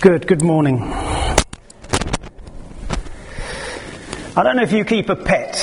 Good morning. I don't know if you keep a pet.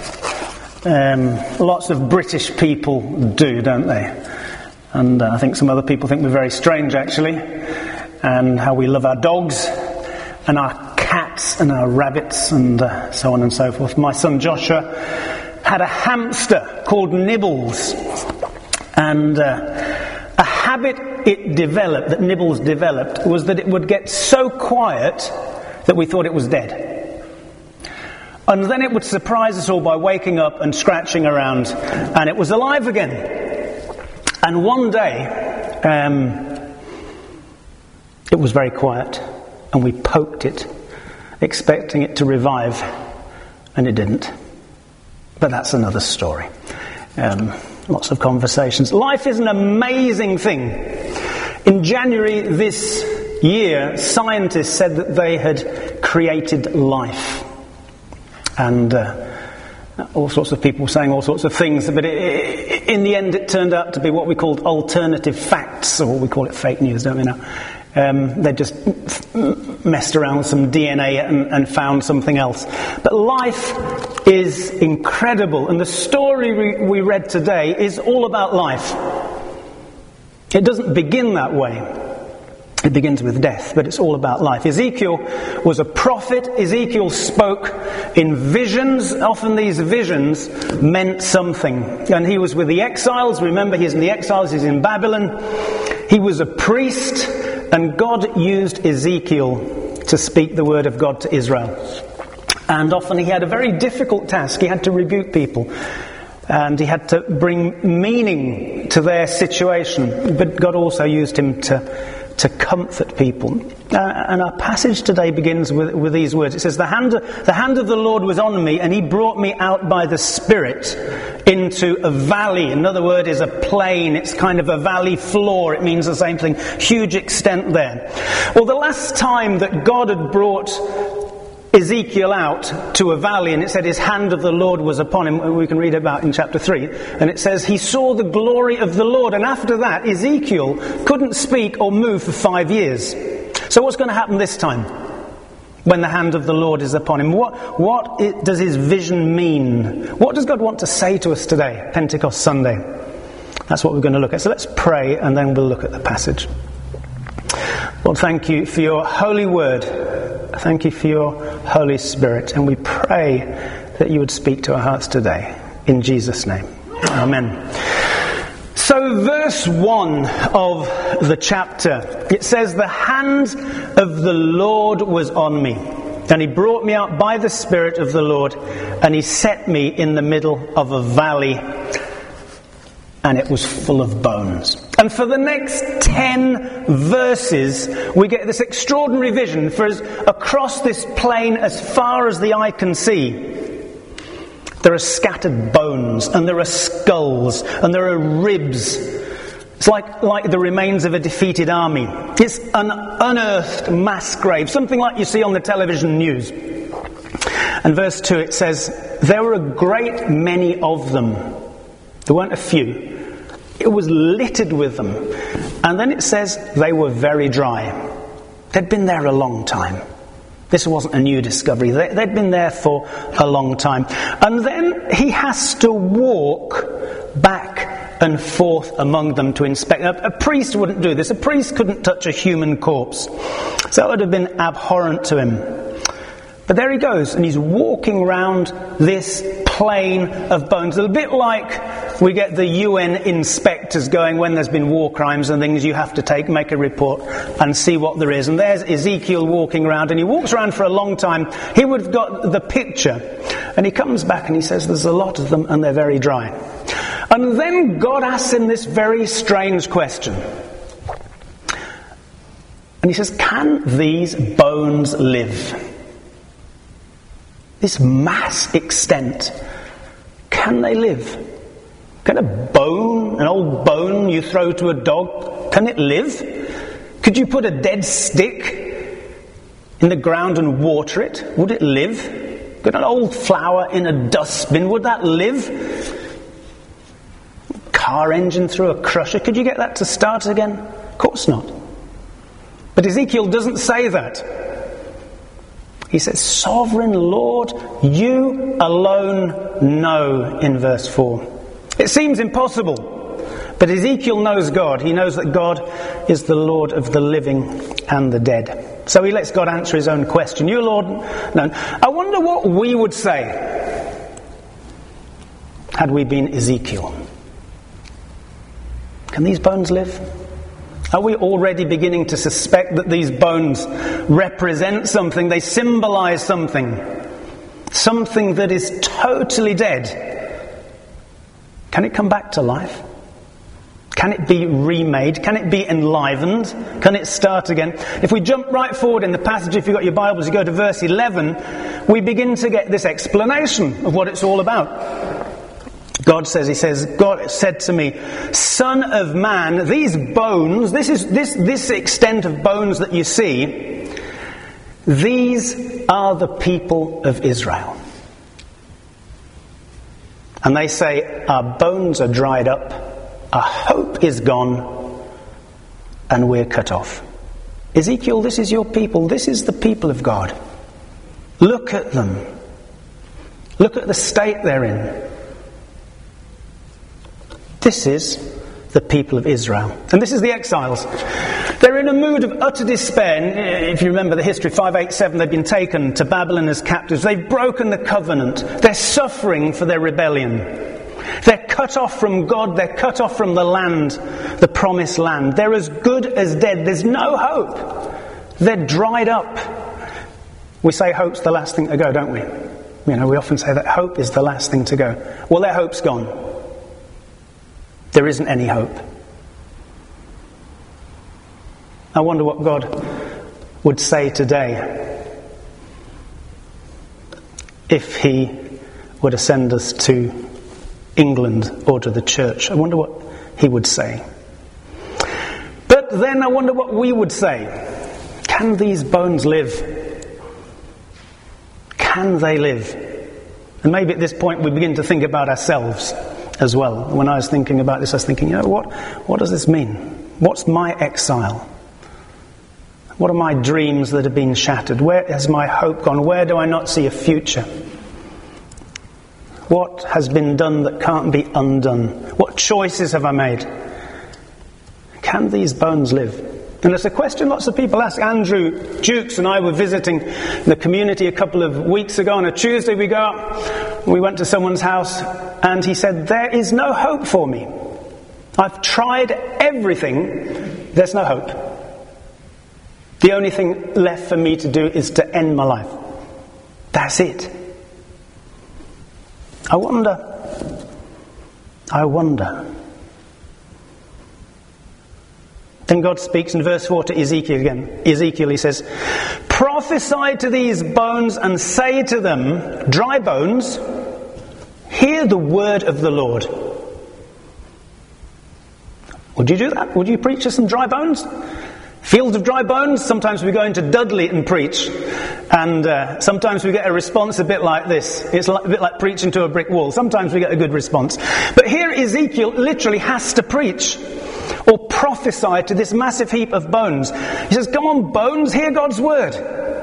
Lots of British people do, don't they? And I think some other people think we're very strange, actually, and how we love our dogs and our cats and our rabbits and so on and so forth. My son Joshua had a hamster called Nibbles, and a habit that Nibbles developed was that it would get so quiet that we thought it was dead. And then it would surprise us all by waking up and scratching around, and it was alive again. And one day, it was very quiet, and we poked it, expecting it to revive, and it didn't. But that's another story. Lots of conversations. Life is an amazing thing. In January this year, scientists said that they had created life. And all sorts of people saying all sorts of things, but in the end it turned out to be what we called alternative facts, or we call it fake news, don't we now? They just messed around with some DNA and found something else. But life is incredible, and the story we read today is all about life. It doesn't begin that way. It begins with death, but it's all about life. Ezekiel was a prophet. Ezekiel spoke in visions. Often these visions meant something. And he was with the exiles. Remember, he's in the exiles. He's in Babylon. He was a priest, and God used Ezekiel to speak the word of God to Israel. And often he had a very difficult task. He had to rebuke people, and he had to bring meaning to their situation. But God also used him to comfort people. And our passage today begins with these words. It says, the hand of the Lord was on me, and he brought me out by the Spirit into a valley. Another word is a plain. It's kind of a valley floor. It means the same thing. Huge extent there. Well, the last time that God had brought Ezekiel out to a valley, and it said his hand of the Lord was upon him, we can read about in chapter 3, and it says he saw the glory of the Lord, and after that Ezekiel couldn't speak or move for 5 years. So what's going to happen this time when the hand of the Lord is upon him? What does his vision mean? What does God want to say to us today, Pentecost Sunday? That's what we're going to look at. So let's pray, and then we'll look at the passage. Lord, thank you for your holy word. Thank you for your Holy Spirit, and we pray that you would speak to our hearts today. In Jesus' name. Amen. So verse 1 of the chapter, it says, the hand of the Lord was on me, and he brought me out by the Spirit of the Lord, and he set me in the middle of a valley, and it was full of bones. And for the next 10 verses, we get this extraordinary vision. For us, across this plain, as far as the eye can see, there are scattered bones, and there are skulls, and there are ribs. It's like the remains of a defeated army. It's an unearthed mass grave, something like you see on the television news. And verse 2, it says, there were a great many of them. There weren't a few. It was littered with them. And then it says they were very dry. They'd been there a long time. This wasn't a new discovery. They'd been there for a long time. And then he has to walk back and forth among them to inspect. A priest wouldn't do this. A priest couldn't touch a human corpse. So that would have been abhorrent to him. But there he goes, and he's walking around this plain of bones. A bit like we get the UN inspectors going when there's been war crimes and things. You have to make a report and see what there is. And there's Ezekiel walking around, and he walks around for a long time. He would have got the picture. And he comes back and he says there's a lot of them, and they're very dry. And then God asks him this very strange question. And he says, can these bones live? This mass extent, can they live? Can an old bone you throw to a dog, can it live? Could you put a dead stick in the ground and water it? Would it live? Could an old flower in a dustbin, would that live? Car engine through a crusher, could you get that to start again? Of course not. But Ezekiel doesn't say that. He says, Sovereign Lord, you alone know, in verse 4. It seems impossible, but Ezekiel knows God. He knows that God is the Lord of the living and the dead. So he lets God answer his own question. You, Lord, no. I wonder what we would say had we been Ezekiel. Can these bones live? Are we already beginning to suspect that these bones represent something? They symbolize something. Something that is totally dead. Can it come back to life? Can it be remade? Can it be enlivened? Can it start again? If we jump right forward in the passage, if you've got your Bibles, you go to verse 11, we begin to get this explanation of what it's all about. God said to me, Son of man, these bones, this extent of bones that you see, these are the people of Israel. And they say, our bones are dried up, our hope is gone, and we're cut off. Ezekiel, this is your people, this is the people of God. Look at them. Look at the state they're in. This is the people of Israel. And this is the exiles. They're in a mood of utter despair. If you remember the history, 587, they've been taken to Babylon as captives. They've broken the covenant. They're suffering for their rebellion. They're cut off from God. They're cut off from the land, the promised land. They're as good as dead. There's no hope. They're dried up. We say hope's the last thing to go, don't we? We often say that hope is the last thing to go. Well, their hope's gone. There isn't any hope. I wonder what God would say today if he were to send us to England or to the church. I wonder what he would say. But then I wonder what we would say. Can these bones live? Can they live? And maybe at this point we begin to think about ourselves as well. When I was thinking about this, I was thinking, what does this mean? What's my exile? What are my dreams that have been shattered? Where has my hope gone? Where do I not see a future? What has been done that can't be undone? What choices have I made? Can these bones live? And it's a question lots of people ask. Andrew Jukes and I were visiting the community a couple of weeks ago. On a Tuesday we go up, we went to someone's house, and he said, there is no hope for me. I've tried everything, there's no hope. The only thing left for me to do is to end my life. That's it. I wonder. Then God speaks in verse 4 to Ezekiel again. Ezekiel, he says, prophesy to these bones and say to them, dry bones, hear the word of the Lord. Would you do that? Would you preach to some dry bones? Fields of dry bones? Sometimes we go into Dudley and preach, and sometimes we get a response a bit like this. It's a bit like preaching to a brick wall. Sometimes we get a good response. But here Ezekiel literally has to preach or prophesy to this massive heap of bones. He says, come on, bones, hear God's word.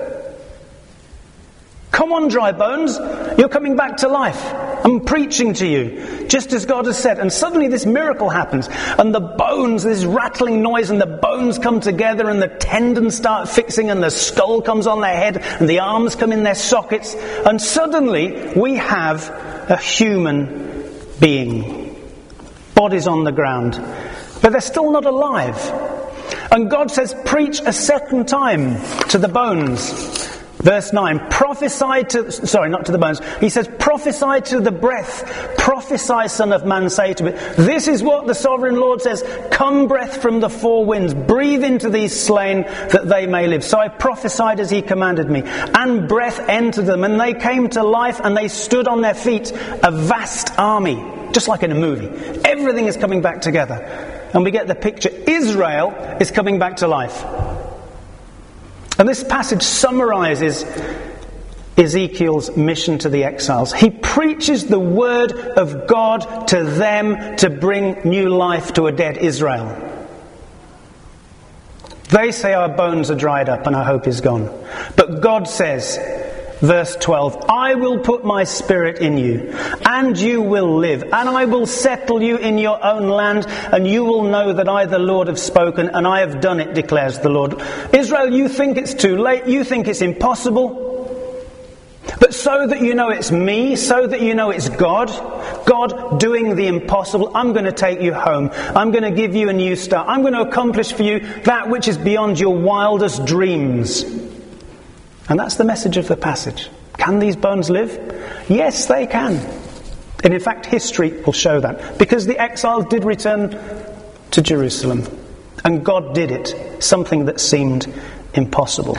Come on, dry bones, you're coming back to life. I'm preaching to you, just as God has said. And suddenly this miracle happens, and the bones, this rattling noise, and the bones come together, and the tendons start fixing, and the skull comes on their head, and the arms come in their sockets, and suddenly we have a human being. Bodies on the ground. But they're still not alive. And God says, preach a second time to the bones. Verse 9, not to the bones. He says, prophesy to the breath. Prophesy, son of man, say to it. This is what the sovereign Lord says. Come, breath from the four winds. Breathe into these slain that they may live. So I prophesied as he commanded me. And breath entered them. And they came to life and they stood on their feet. A vast army. Just like in a movie. Everything is coming back together. And we get the picture. Israel is coming back to life. And this passage summarizes Ezekiel's mission to the exiles. He preaches the word of God to them to bring new life to a dead Israel. They say our bones are dried up and our hope is gone. But God says, verse 12, I will put my spirit in you, and you will live, and I will settle you in your own land, and you will know that I, the Lord, have spoken, and I have done it, declares the Lord. Israel, you think it's too late, you think it's impossible, but so that you know it's me, so that you know it's God doing the impossible, I'm going to take you home. I'm going to give you a new start. I'm going to accomplish for you that which is beyond your wildest dreams. And that's the message of the passage. Can these bones live? Yes, they can. And in fact, history will show that. Because the exiles did return to Jerusalem. And God did it. Something that seemed impossible.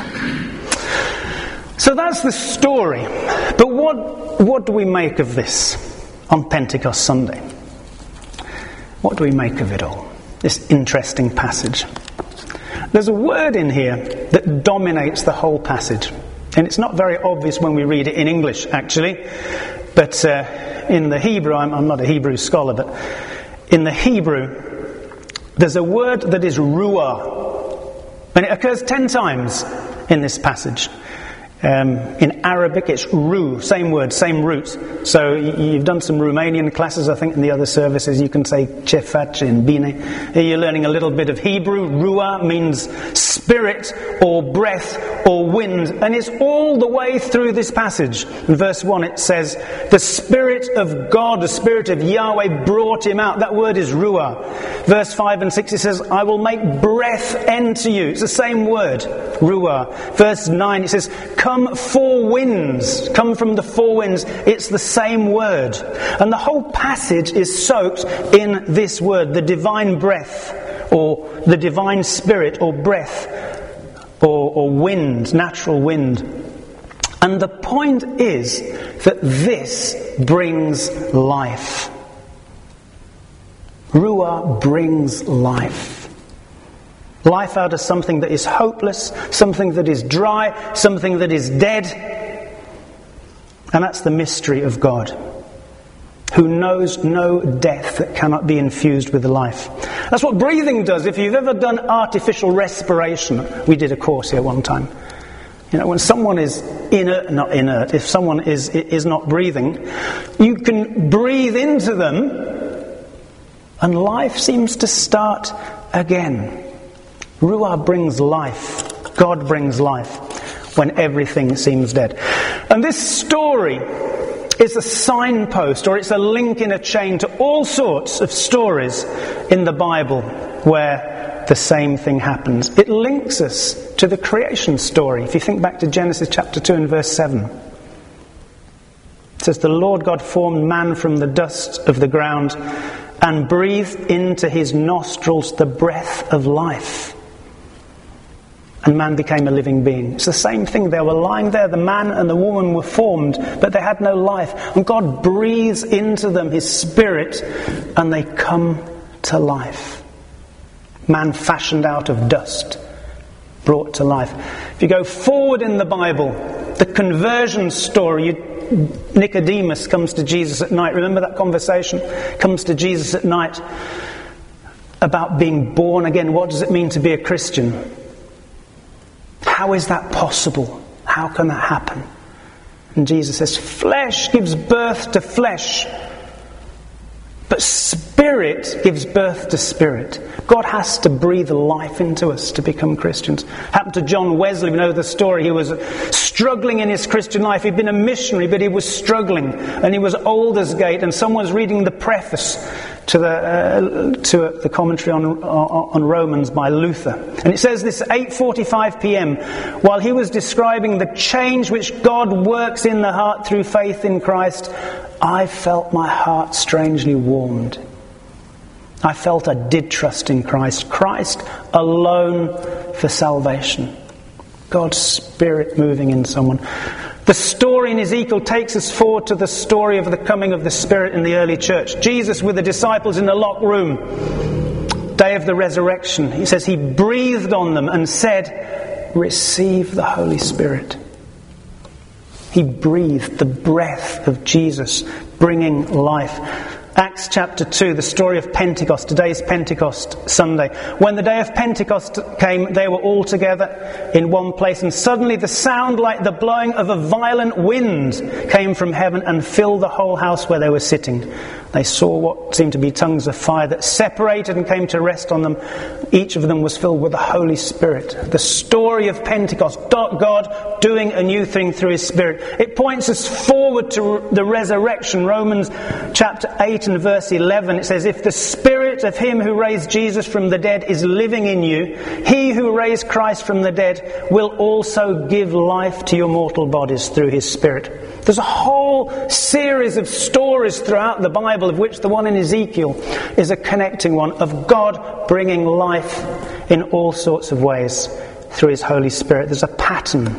So that's the story. But what do we make of this on Pentecost Sunday? What do we make of it all? This interesting passage. There's a word in here that dominates the whole passage. And it's not very obvious when we read it in English, actually. But in the Hebrew, I'm not a Hebrew scholar, but in the Hebrew, there's a word that is ruah. And it occurs 10 times in this passage. In Arabic, it's ru, same word, same root. So you've done some Romanian classes, I think, in the other services. You can say ce faci in bine. Here you're learning a little bit of Hebrew. Ruah means spirit or breath or wind. And it's all the way through this passage. In verse 1 it says, the Spirit of God, the Spirit of Yahweh brought him out. That word is ruah. Verse 5 and 6 it says, I will make breath enter you. It's the same word, ruah. Verse 9 it says, come four winds. Come from the four winds. It's the same word. And the whole passage is soaked in this word, the divine breath, or the divine spirit, or breath, or wind, natural wind. And the point is that this brings life. Ruah brings life. Life out of something that is hopeless, something that is dry, something that is dead. And that's the mystery of God, who knows no death that cannot be infused with life. That's what breathing does. If you've ever done artificial respiration, we did a course here one time. You know, when someone is not inert, if someone is not breathing, you can breathe into them and life seems to start again. Ruah brings life. God brings life when everything seems dead. And this story is a signpost, or it's a link in a chain to all sorts of stories in the Bible where the same thing happens. It links us to the creation story. If you think back to Genesis chapter 2 and verse 7. It says, the Lord God formed man from the dust of the ground and breathed into his nostrils the breath of life. And man became a living being. It's the same thing. They were lying there. The man and the woman were formed, but they had no life. And God breathes into them his spirit, and they come to life. Man fashioned out of dust, brought to life. If you go forward in the Bible, the conversion story, Nicodemus comes to Jesus at night. Remember that conversation? Comes to Jesus at night about being born again. What does it mean to be a Christian? How is that possible? How can that happen? And Jesus says, flesh gives birth to flesh, but spirit gives birth to spirit. God has to breathe life into us to become Christians. Happened to John Wesley. We know the story. He was struggling in his Christian life. He'd been a missionary, but he was struggling. And he was Aldersgate, and someone was reading the preface to the commentary on Romans by Luther. And it says this, 8:45 p.m, while he was describing the change which God works in the heart through faith in Christ, I felt my heart strangely warmed. I felt I did trust in Christ. Christ alone for salvation. God's Spirit moving in someone. The story in Ezekiel takes us forward to the story of the coming of the Spirit in the early church. Jesus with the disciples in the locked room, day of the resurrection. He says he breathed on them and said, receive the Holy Spirit. He breathed the breath of Jesus, bringing life. Acts chapter 2, the story of Pentecost. Today's Pentecost Sunday. When the day of Pentecost came, they were all together in one place, and suddenly the sound like the blowing of a violent wind came from heaven and filled the whole house where they were sitting. They saw what seemed to be tongues of fire that separated and came to rest on them. Each of them was filled with the Holy Spirit. The story of Pentecost, God doing a new thing through His Spirit. It points us forward to the resurrection. Romans chapter 8 and verse 11, it says, "If the Spirit of Him who raised Jesus from the dead is living in you, He who raised Christ from the dead will also give life to your mortal bodies through His Spirit." There's a whole series of stories throughout the Bible, of which the one in Ezekiel is a connecting one, of God bringing life in all sorts of ways through His Holy Spirit. There's a pattern.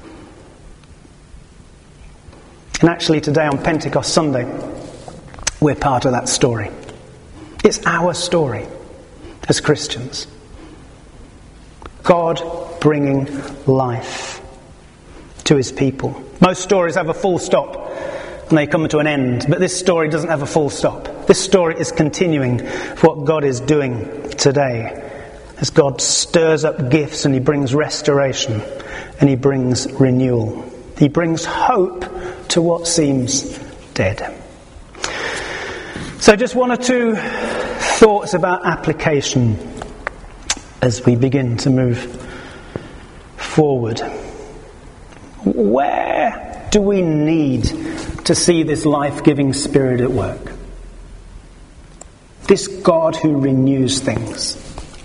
And actually today on Pentecost Sunday, we're part of that story. It's our story as Christians. God bringing life to His people. Most stories have a full stop and they come to an end, but this story doesn't have a full stop. This story is continuing what God is doing today as God stirs up gifts and He brings restoration and He brings renewal. He brings hope to what seems dead. So just one or two thoughts about application as we begin to move forward. Where do we need to see this life-giving Spirit at work? This God who renews things.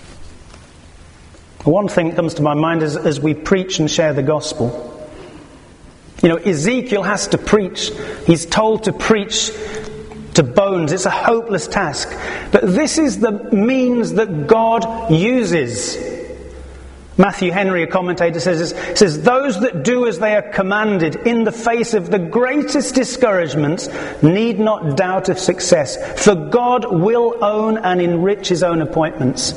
One thing that comes to my mind is as we preach and share the gospel. You know, Ezekiel has to preach. He's told to preach to bones. It's a hopeless task. But this is the means that God uses. Matthew Henry, a commentator, says, "Those that do as they are commanded in the face of the greatest discouragements need not doubt of success, for God will own and enrich His own appointments."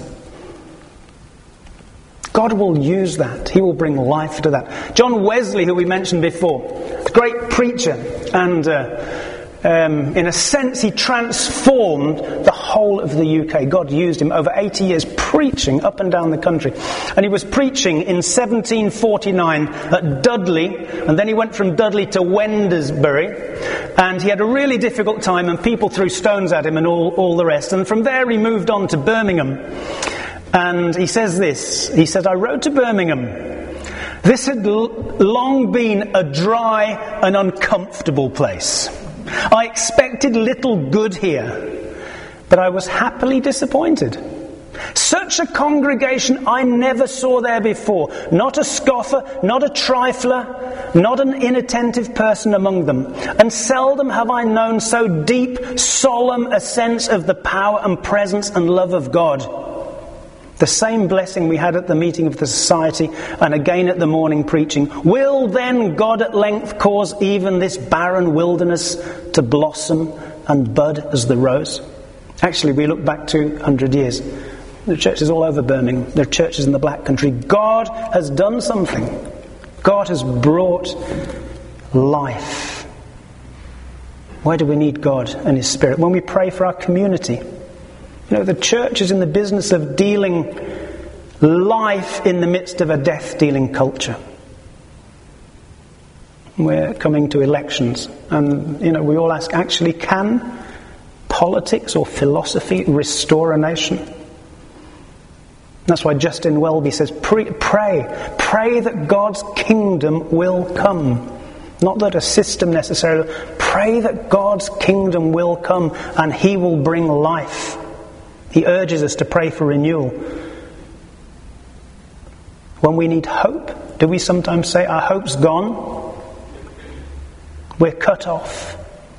God will use that. He will bring life to that. John Wesley, who we mentioned before, a great preacher, and in a sense he transformed the whole of the UK. God used him over 80 years preaching up and down the country. And he was preaching in 1749 at Dudley, and then he went from Dudley to Wendorsbury, and he had a really difficult time and people threw stones at him and all the rest. And from there he moved on to Birmingham. And he says this, he said, "I rode to Birmingham. This had long been a dry and uncomfortable place. I expected little good here, but I was happily disappointed. Such a congregation I never saw there before. Not a scoffer, not a trifler, not an inattentive person among them. And seldom have I known so deep, solemn a sense of the power and presence and love of God. The same blessing we had at the meeting of the society and again at the morning preaching. Will then God at length cause even this barren wilderness to blossom and bud as the rose?" Actually, we look back 200 years. There are churches all over Birmingham. There are churches in the Black Country. God has done something. God has brought life. Why do we need God and His Spirit? When we pray for our community. You know, the church is in the business of dealing life in the midst of a death-dealing culture. We're coming to elections, and, you know, we all ask, actually, can politics or philosophy restore a nation? That's why Justin Welby says, pray that God's kingdom will come. Not that a system necessarily. Pray that God's kingdom will come and He will bring life. He urges us to pray for renewal. When we need hope, do we sometimes say our hope's gone? We're cut off.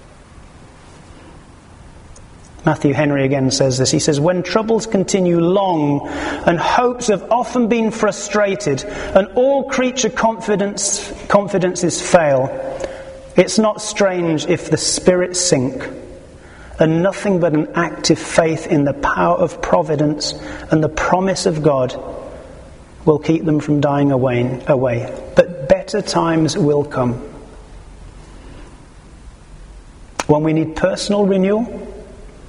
Matthew Henry again says this. He says, "When troubles continue long and hopes have often been frustrated and all creature confidences fail, it's not strange if the spirits sink, and nothing but an active faith in the power of providence and the promise of God will keep them from dying away. But better times will come." When we need personal renewal,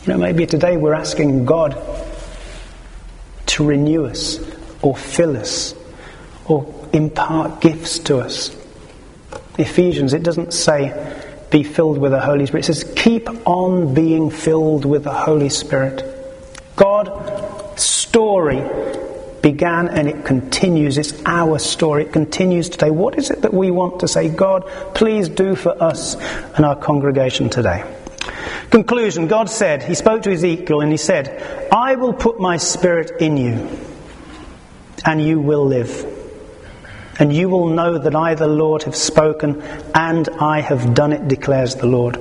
Maybe today we're asking God to renew us or fill us or impart gifts to us. Ephesians, it doesn't say be filled with the Holy Spirit. It says keep on being filled with the Holy Spirit. God's story began and it continues. It's our story. It continues today. What is it that we want to say, God, please do for us and our congregation today? Conclusion, God said, he spoke to Ezekiel and he said, I will put my spirit in you and you will live. And you will know that I, the Lord, have spoken and I have done it, declares the Lord.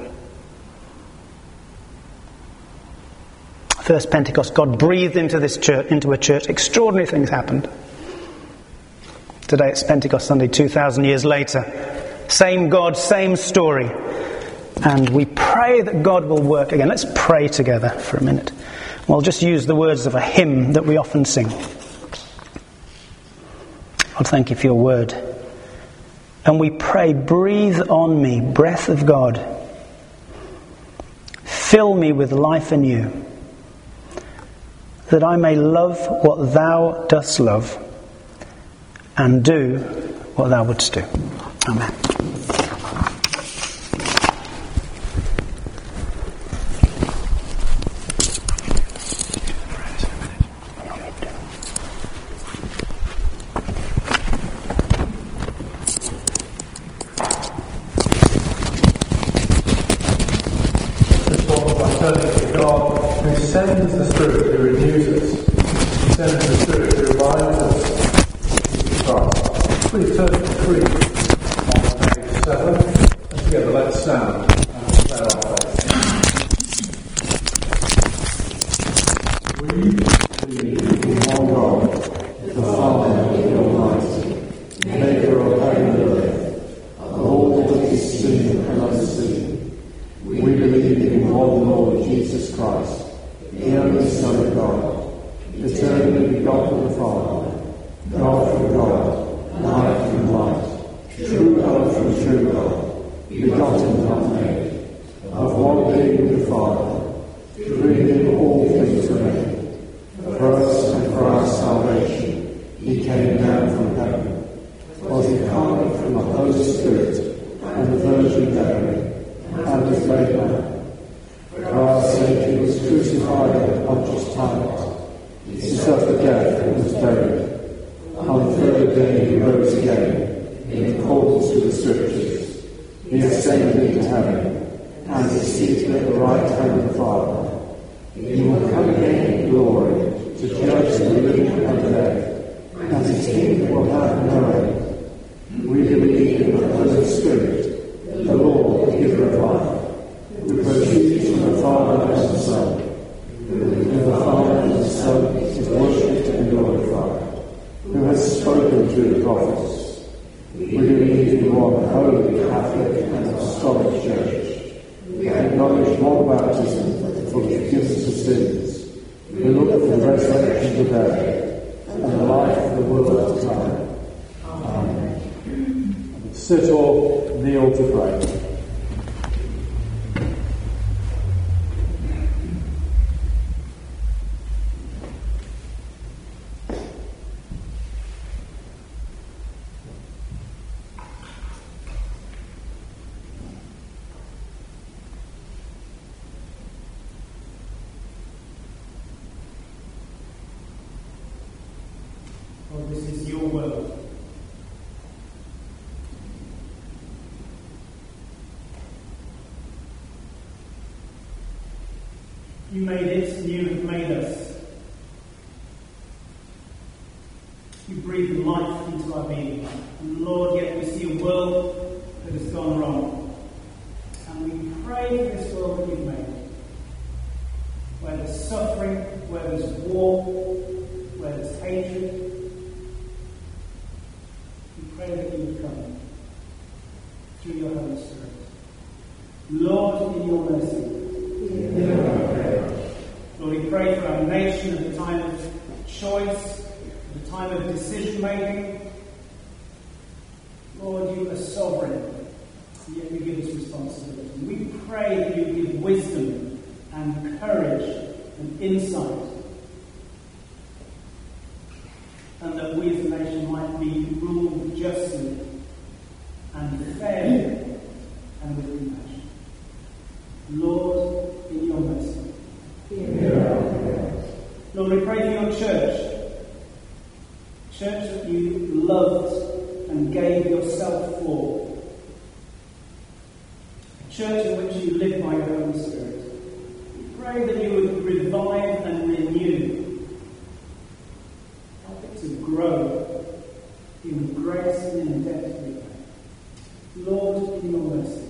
First Pentecost, God breathed into this church, into a church. Extraordinary things happened. Today it's Pentecost Sunday, 2,000 years later. Same God, same story. And we pray that God will work again. Let's pray together for a minute. We'll just use the words of a hymn that we often sing. God, thank you for your word. And we pray, breathe on me, breath of God. Fill me with life anew, that I may love what thou dost love and do what thou wouldst do. Amen. Sends the Spirit who renews us, sends the Spirit who revives us. Christ. Please turn to 3 on page 7, and together let's stand and say our faith. We believe in one God, the Father Almighty, maker of heaven and earth, of all that is seen and unseen. We believe in one Lord Jesus Christ, the only Son of God, eternally begotten of the Father, God from God, light from light, true God from true God, begotten not made, of one being with the Father, through him all things were made. For us and for our salvation, he came down from heaven, was incarnate from the Holy Spirit and the Virgin Mary, and was made man. For our sake he was crucified at Pontius Pilate. He suffered death and was buried. On the third day he rose again, in accordance with the Scriptures. He ascended into heaven, and is seated at the right hand of the Father. He will come again in glory to judge the living and the dead, and his kingdom will have no end. We believe in the Holy Spirit, the Lord, the giver of life, who proceeds from the Father and the Son, who the Father and the Son is worshipped and glorified, who has spoken through the prophets. We believe in one holy, Catholic and Apostolic Church. We acknowledge one baptism for the forgiveness of sins. We look for the resurrection of the dead and the life of the world to come. Amen. Sit or kneel to pray. Lord, this is your world. You made it, and you have made us. You breathe life into our being. And Lord, yet we see a world that has gone wrong. And we pray for this world that you've made. Where there's suffering, where there's war, where there's hatred. We pray that you would come through your Holy Spirit. Lord, in your mercy. Lord, we pray for our nation at the time of choice, at the time of decision making. Lord, you are sovereign, yet you give us responsibility. We pray that you give wisdom and courage and insight, and that we as a nation might be ruled justly and fairly and with compassion. Lord, in your mercy. Lord, we pray for your church that you loved and gave yourself for, a church in which you live by your Holy Spirit. We pray that you would revive and renew, help it to grow in grace and in depth. Lord, in your mercy.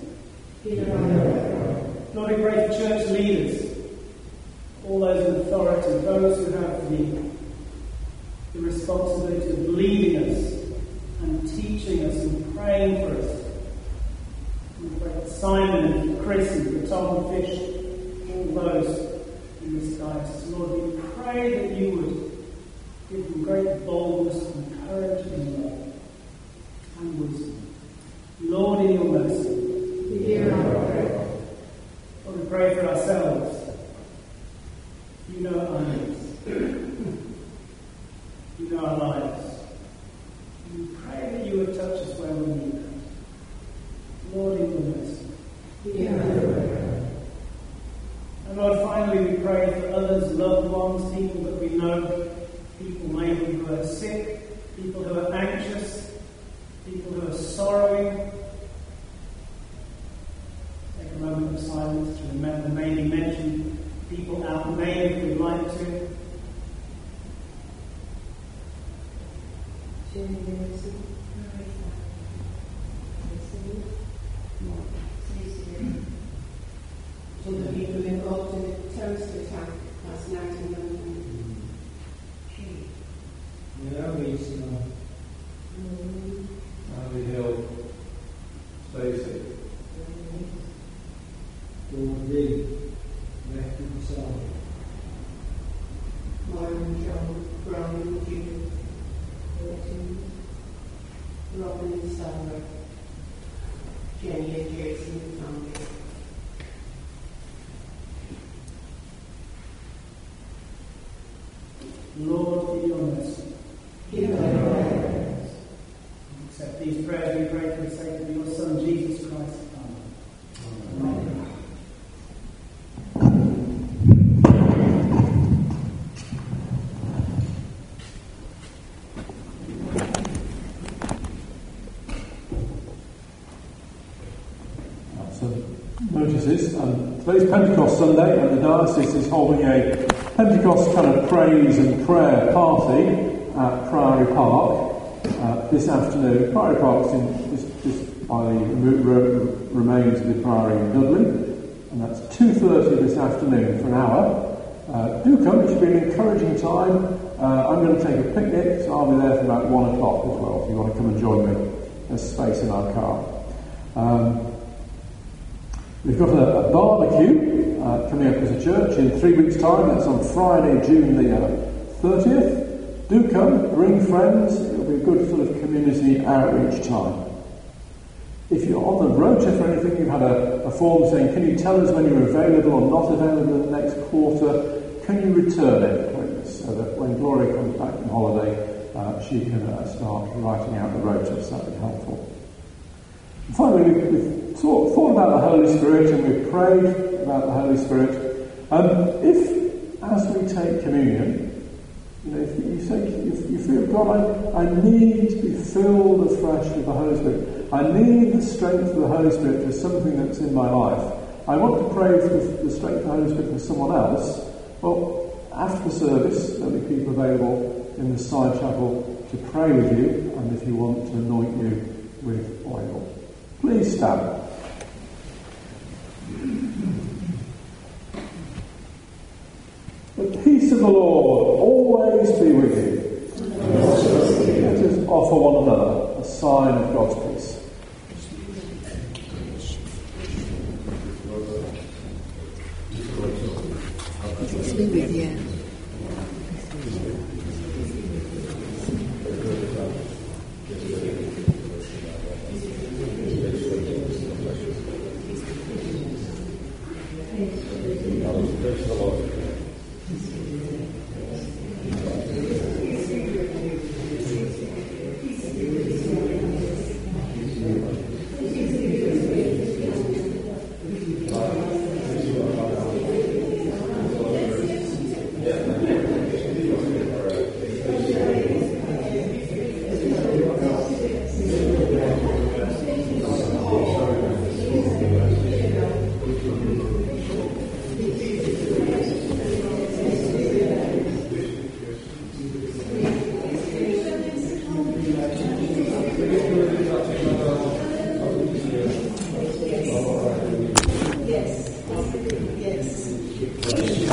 Lord, we pray for church leaders, all those in authority, those who have the responsibility of leading us and teaching us and praying for us. We pray for Simon and for Chris and for Tom and Fish, all those in this diocese. Lord, we pray that you would give them great boldness and courage and love and wisdom. Lord, in your mercy. Hear our prayer. Lord, we pray for ourselves. You know our needs. You know our lives. We pray that you would touch us where we need it. Lord, in your mercy. Hear our prayer. And Lord, finally we pray for others, loved ones, people that we know, people maybe who are sick, people who are anxious, people who are sorrowing. Take a moment of silence to remember, maybe mention people out name if we'd like to. For the people involved in the terrorist attack last night in London. Andy Hill, Stacey. Lord D. Left and side. Myron, John, Brian, Judith, Robin and Sarah, Jenny and Jason and family. Lord, in your mercy. Hear our prayer. Accept these prayers, we pray for the sake of your Son, Jesus Christ. Amen. Notices. Today's Pentecost Sunday, and the diocese is holding a Pentecost kind of praise and prayer party at Priory Park this afternoon. Priory Park is just by the remains of the Priory in Dudley, and that's 2:30 this afternoon for an hour. Do come, it should be an encouraging time. I'm going to take a picnic, so I'll be there for about 1 o'clock as well, if you want to come and join me. There's space in our car. We've got a barbecue coming up as a church in 3 weeks' time. That's on Friday, June the 30th. Do come, bring friends. It'll be a good sort of community outreach time. If you're on the rota for anything, you've had a form saying, can you tell us when you're available or not available in the next quarter? Can you return it, please, so that when Gloria comes back from holiday, she can start writing out the rota, so that'd be helpful. And finally, we've thought about the Holy Spirit, and we've prayed about the Holy Spirit. If, as we take communion, if you feel, God, I need to be filled afresh with the Holy Spirit. I need the strength of the Holy Spirit for something that's in my life. I want to pray for the strength of the Holy Spirit for someone else. Well, after the service, there'll be people available in the side chapel to pray with you, and if you want to anoint you with oil. Please stand. The peace of the Lord always be with you. Let us offer one another a sign of God's peace.